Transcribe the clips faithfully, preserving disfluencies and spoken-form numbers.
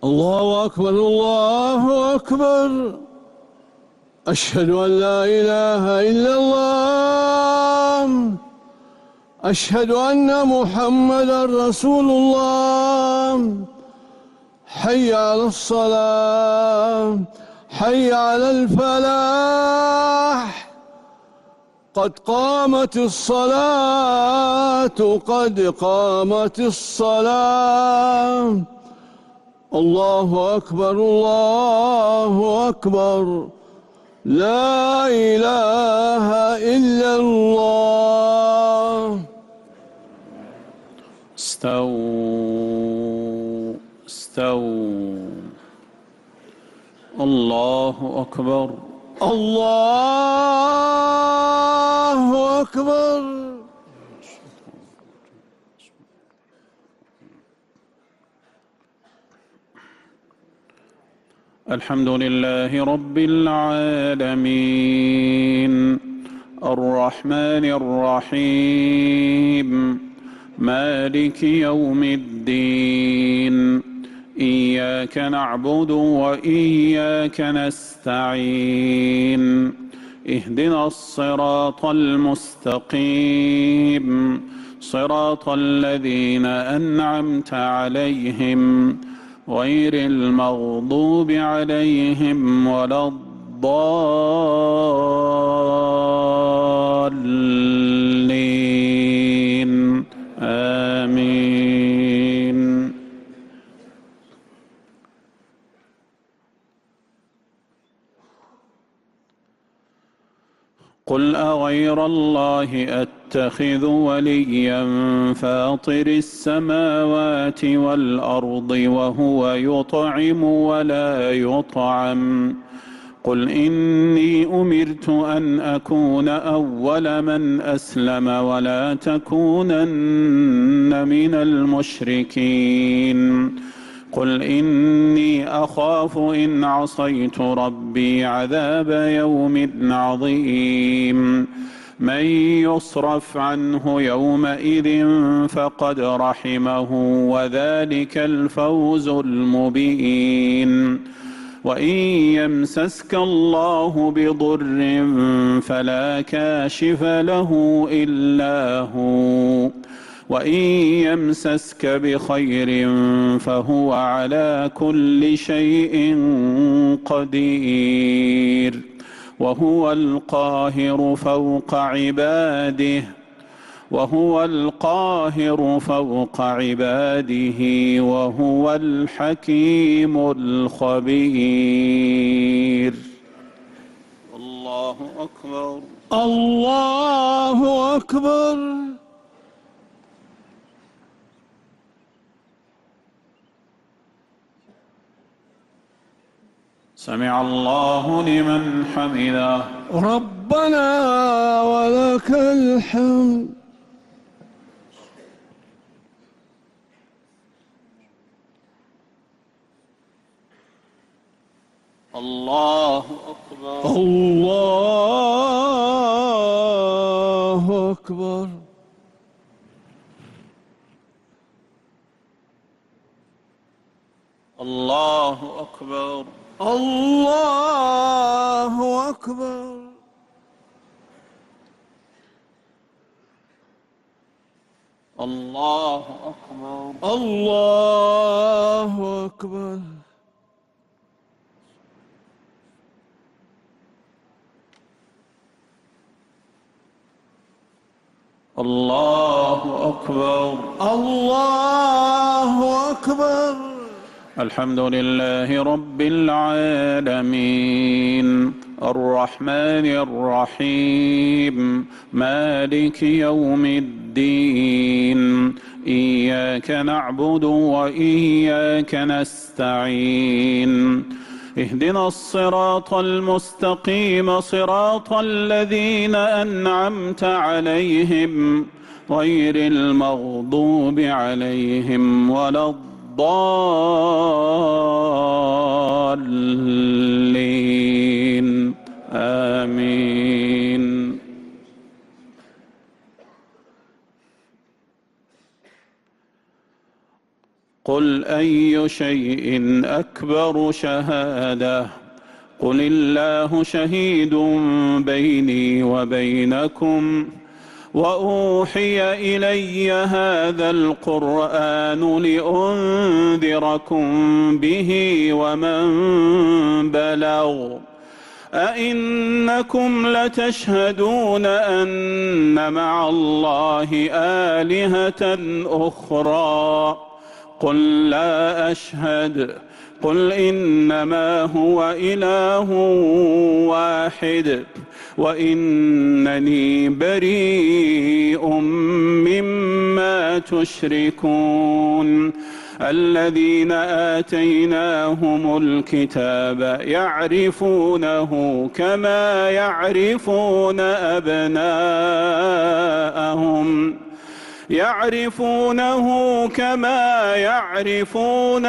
الله أكبر الله أكبر. أشهد أن لا إله إلا الله. أشهد أن محمدا رسول الله. حي على الصلاة، حي على الفلاح، قد قامت الصلاة، قد قامت الصلاة. الله أكبر الله أكبر. لا إله إلا الله. استووا استووا. الله أكبر الله أكبر. الحمد لله رب العالمين الرحمن الرحيم مالك يوم الدين. إياك نعبد وإياك نستعين. اهدنا الصراط المستقيم صراط الذين أنعمت عليهم غير المغضوب عليهم ولا الضالين. آمين. قل أغير الله أتخذ وليا فاطر السماوات والأرض وهو يطعم ولا يطعم. قل إني أمرت أن أكون أول من أسلم ولا تكونن من المشركين. قل إني أخاف إن عصيت ربي عذاب يوم عظيم. من يصرف عنه يومئذ فقد رحمه وذلك الفوز المبين. وإن يمسسك الله بضر فلا كاشف له إلا هو، وإن يمسسك بخير فهو على كل شيء قدير. وهو القاهر فوق عباده وهو القاهر فوق عباده وهو الحكيم الخبير. الله أكبر الله أكبر. سمع الله لمن حمده. ربنا ولك الحمد. الله أكبر الله أكبر. الله أكبر الله أكبر. الله أكبر الله أكبر. الله أكبر الله أكبر. الحمد لله رب العالمين الرحمن الرحيم مالك يوم الدين. إياك نعبد وإياك نستعين. اهدنا الصراط المستقيم صراط الذين أنعمت عليهم غير المغضوب عليهم ولا الضالين. آمين. قل أي شيء أكبر شهادة قل الله شهيد بيني وبينكم وأوحي إلي هذا القرآن لأنذركم به ومن بلغ أئنكم لتشهدون أن مع الله آلهة أخرى قل لا أشهد قل إنما هو إله واحد وإنني بريء مما تشركون الذين آتيناهم الكتاب يعرفونه كما يعرفون أبناءهم يعرفونه كما يعرفون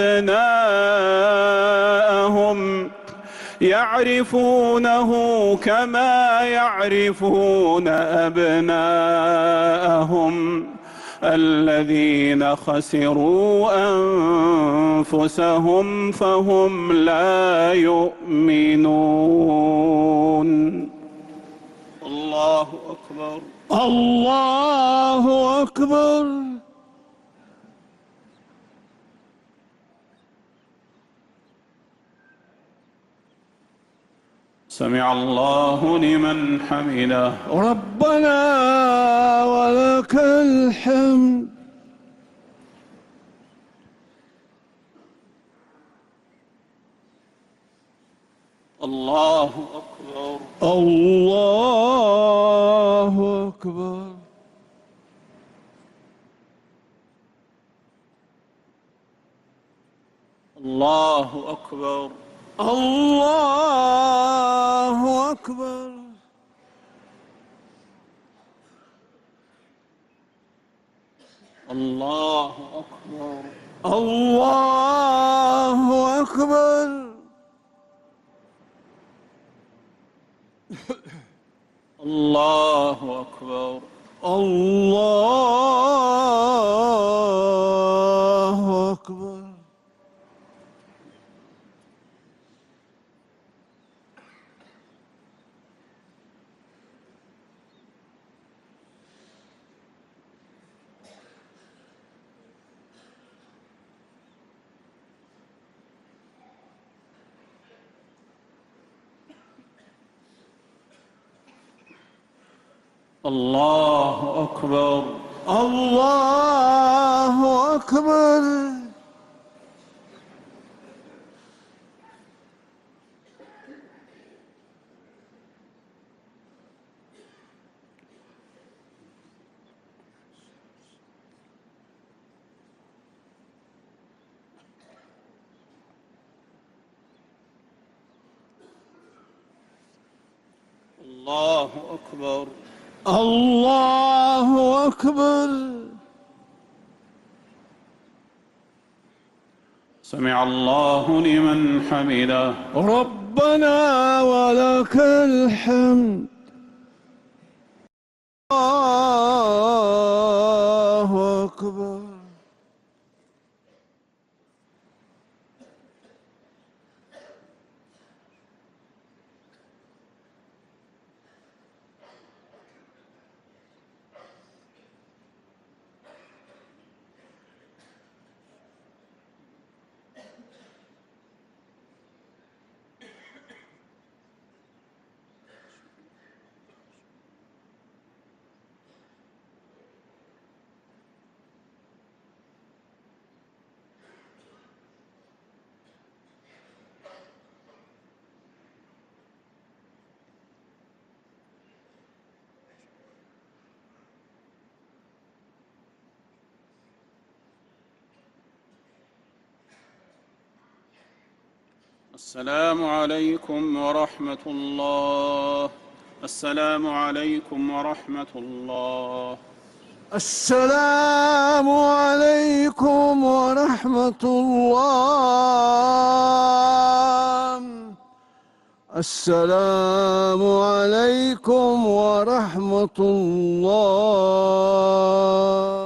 أبناءهم يعرفونه كما يعرفون أبناءهم الذين خسروا أنفسهم فهم لا يؤمنون. الله أكبر. الله أكبر. سمع الله لمن حمده. ربنا ولك الحمد. الله أكبر. الله أكبر. الله أكبر. الله أكبر. الله أكبر. الله أكبر. الله أكبر. الله أكبر. الله أكبر. الله أكبر. الله أكبر. الله أكبر. سمع الله لمن حمده. ربنا ولك الحمد. الله أكبر. السلام عليكم ورحمة الله. السلام عليكم ورحمة الله. السلام عليكم ورحمة الله. السلام عليكم ورحمة الله.